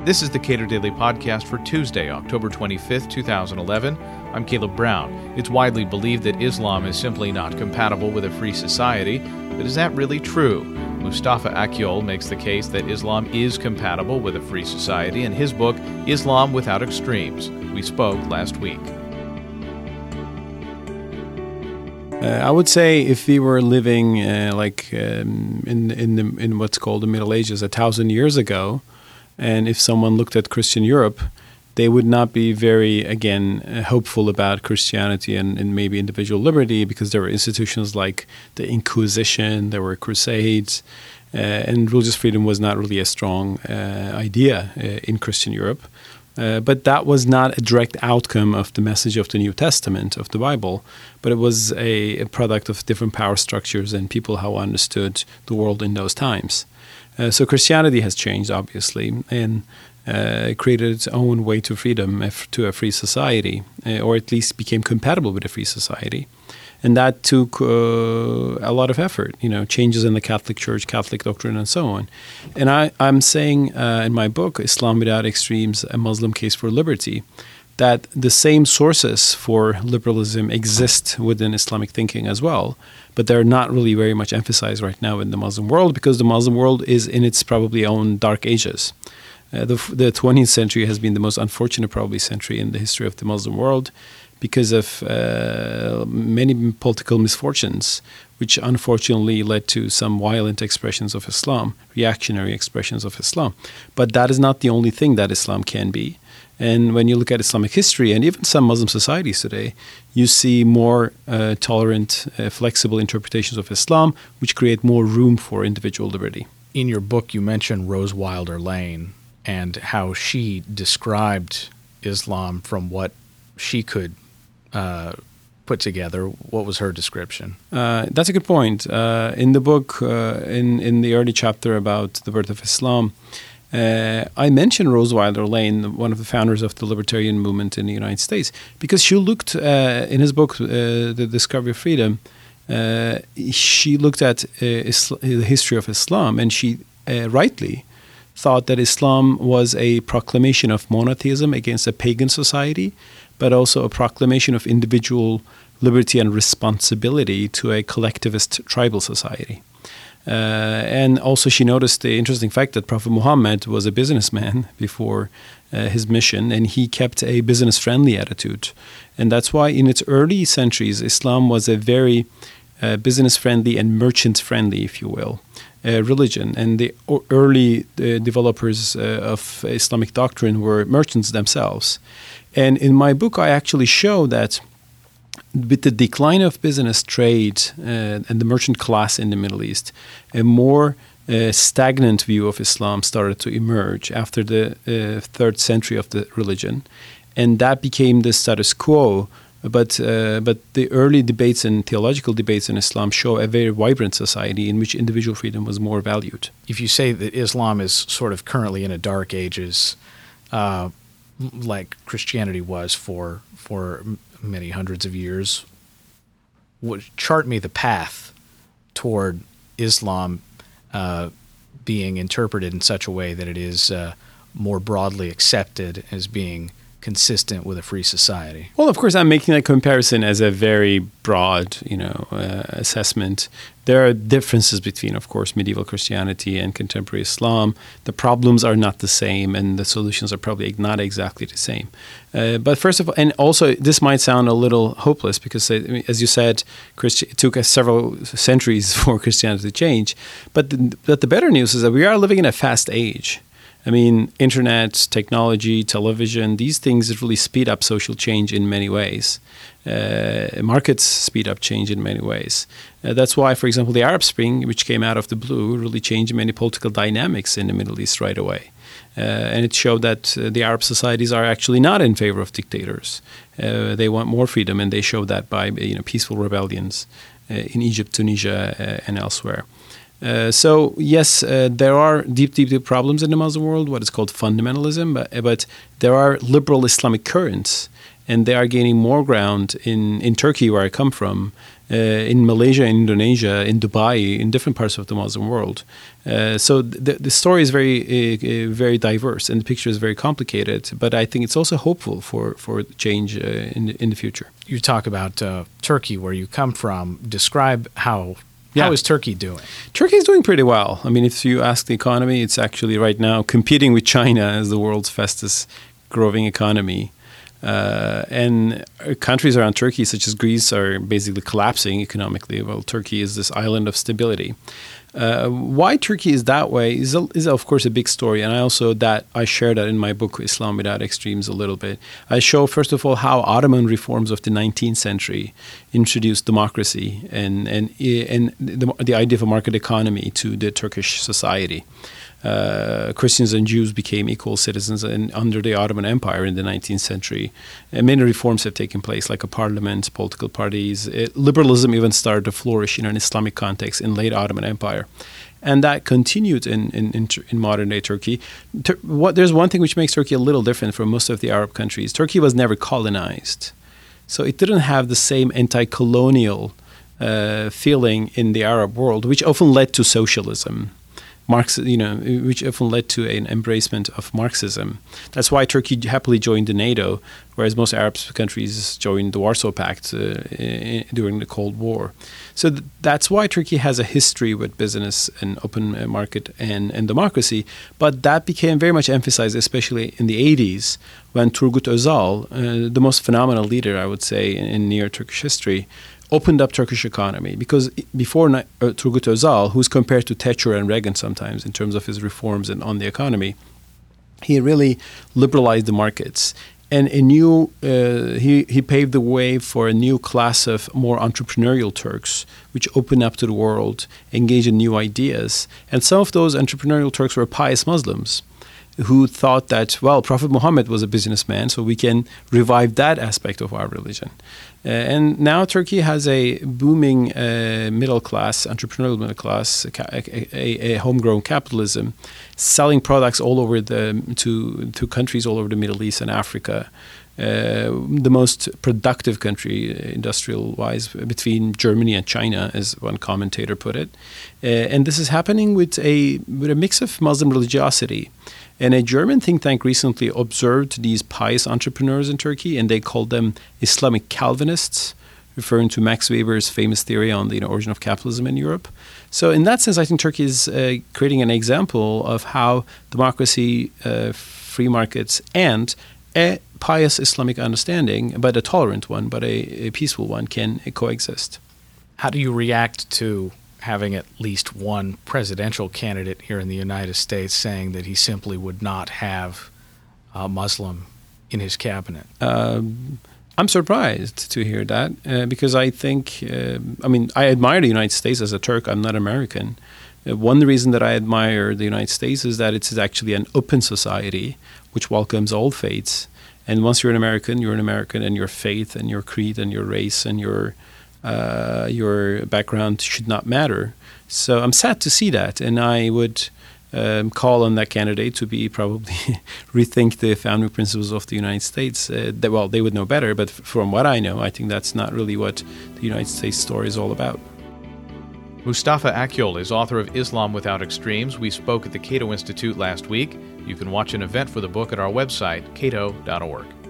This is the Cato Daily Podcast for Tuesday, October 25th, 2011. I'm Caleb Brown. It's widely believed that Islam is simply not compatible with a free society, but is that really true? Mustafa Akyol makes the case that Islam is compatible with a free society in his book, Islam Without Extremes. We spoke last week. I would say if we were living in what's called the Middle Ages 1,000 years ago, and if someone looked at Christian Europe, they would not be very, hopeful about Christianity and maybe individual liberty, because there were institutions like the Inquisition, there were crusades, and religious freedom was not really a strong idea in Christian Europe. But that was not a direct outcome of the message of the New Testament, of the Bible, but it was a product of different power structures and people how understood the world in those times. So Christianity has changed, obviously, and created its own way to freedom, to a free society, or at least became compatible with a free society. And that took a lot of effort, changes in the Catholic Church, Catholic doctrine, and so on. And I'm saying in my book, Islam Without Extremes, A Muslim Case for Liberty, that the same sources for liberalism exist within Islamic thinking as well, but they're not really very much emphasized right now in the Muslim world, because the Muslim world is in its probably own dark ages. The 20th century has been the most unfortunate probably century in the history of the Muslim world, because of many political misfortunes, which unfortunately led to some violent expressions of Islam, reactionary expressions of Islam. But that is not the only thing that Islam can be. And when you look at Islamic history and even some Muslim societies today, you see more tolerant, flexible interpretations of Islam, which create more room for individual liberty. In your book, you mentioned Rose Wilder Lane and how she described Islam from what she could put together. What was her description? That's a good point. In the book, in the early chapter about the birth of Islam, I mentioned Rose Wilder Lane, one of the founders of the libertarian movement in the United States, because she looked, in his book, The Discovery of Freedom, she looked at the history of Islam, and she rightly thought that Islam was a proclamation of monotheism against a pagan society, but also a proclamation of individual liberty and responsibility to a collectivist tribal society. And also she noticed the interesting fact that Prophet Muhammad was a businessman before his mission, and he kept a business-friendly attitude. And that's why in its early centuries, Islam was a very business-friendly and merchant-friendly, if you will, religion. And the early developers of Islamic doctrine were merchants themselves. And in my book, I actually show that with the decline of business trade and the merchant class in the Middle East, a more stagnant view of Islam started to emerge after the 3rd century of the religion. And that became the status quo. But the early debates and theological debates in Islam show a very vibrant society in which individual freedom was more valued. If you say that Islam is sort of currently in a dark ages, like Christianity was for many hundreds of years, chart me the path toward Islam being interpreted in such a way that it is more broadly accepted as being consistent with a free society. Well, of course, I'm making that comparison as a very broad, assessment. There are differences between, of course, medieval Christianity and contemporary Islam. The problems are not the same, and the solutions are probably not exactly the same. But first of all, and also, this might sound a little hopeless because, as you said, it took several centuries for Christianity to change. But the better news is that we are living in a fast age. I mean, internet, technology, television, these things really speed up social change in many ways. Markets speed up change in many ways. That's why, for example, the Arab Spring, which came out of the blue, really changed many political dynamics in the Middle East right away. And it showed that the Arab societies are actually not in favor of dictators. They want more freedom, and they showed that by peaceful rebellions in Egypt, Tunisia, and elsewhere. So yes, there are deep problems in the Muslim world, what is called fundamentalism, but there are liberal Islamic currents, and they are gaining more ground in Turkey, where I come from, in Malaysia, in Indonesia, in Dubai, in different parts of the Muslim world. So the story is very diverse, and the picture is very complicated. But I think it's also hopeful for change in the future. You talk about Turkey, where you come from. Describe how is Turkey doing? Turkey is doing pretty well. I mean, if you ask the economy, it's actually right now competing with China as the world's fastest growing economy. And countries around Turkey, such as Greece, are basically collapsing economically. Well, Turkey is this island of stability. Why Turkey is that way is of course a big story, and I share that in my book Islam Without Extremes a little bit. I show first of all how Ottoman reforms of the 19th century introduced democracy and the idea of a market economy to the Turkish society. Christians and Jews became equal citizens under the Ottoman Empire in the 19th century. And many reforms have taken place, like a parliament, political parties. Liberalism even started to flourish in an Islamic context in late Ottoman Empire. And that continued in modern-day Turkey. There's one thing which makes Turkey a little different from most of the Arab countries. Turkey was never colonized. So it didn't have the same anti-colonial feeling in the Arab world, which often led to socialism. Which often led to an embracement of Marxism. That's why Turkey happily joined the NATO, whereas most Arab countries joined the Warsaw Pact during the Cold War. So that's why Turkey has a history with business and open market and democracy. But that became very much emphasized, especially in the 80s, when Turgut Özal, the most phenomenal leader, I would say, in near Turkish history, opened up Turkish economy, because before Turgut Özal, who's compared to Thatcher and Reagan sometimes in terms of his reforms and on the economy, he really liberalized the markets, and he paved the way for a new class of more entrepreneurial Turks, which opened up to the world, engaged in new ideas, and some of those entrepreneurial Turks were pious Muslims who thought that, well, Prophet Muhammad was a businessman, so we can revive that aspect of our religion. And now Turkey has a booming middle class, entrepreneurial middle class, a homegrown capitalism, selling products all over to countries all over the Middle East and Africa. The most productive country, industrial-wise, between Germany and China, as one commentator put it. And this is happening with a mix of Muslim religiosity. And a German think tank recently observed these pious entrepreneurs in Turkey, and they called them Islamic Calvinists, referring to Max Weber's famous theory on the origin of capitalism in Europe. So in that sense, I think Turkey is creating an example of how democracy, free markets, and a pious Islamic understanding, but a tolerant one, but a peaceful one, can coexist. How do you react to having at least one presidential candidate here in the United States saying that he simply would not have a Muslim in his cabinet? I'm surprised to hear that because I think, I admire the United States as a Turk. I'm not American. One reason that I admire the United States is that it's actually an open society which welcomes all faiths. And once you're an American, and your faith and your creed and your race and your background should not matter. So I'm sad to see that, and I would call on that candidate to be probably rethink the founding principles of the United States. They would know better, but from what I know, I think that's not really what the United States story is all about. Mustafa Akyol is author of Islam Without Extremes. We spoke at the Cato Institute last week. You can watch an event for the book at our website, cato.org.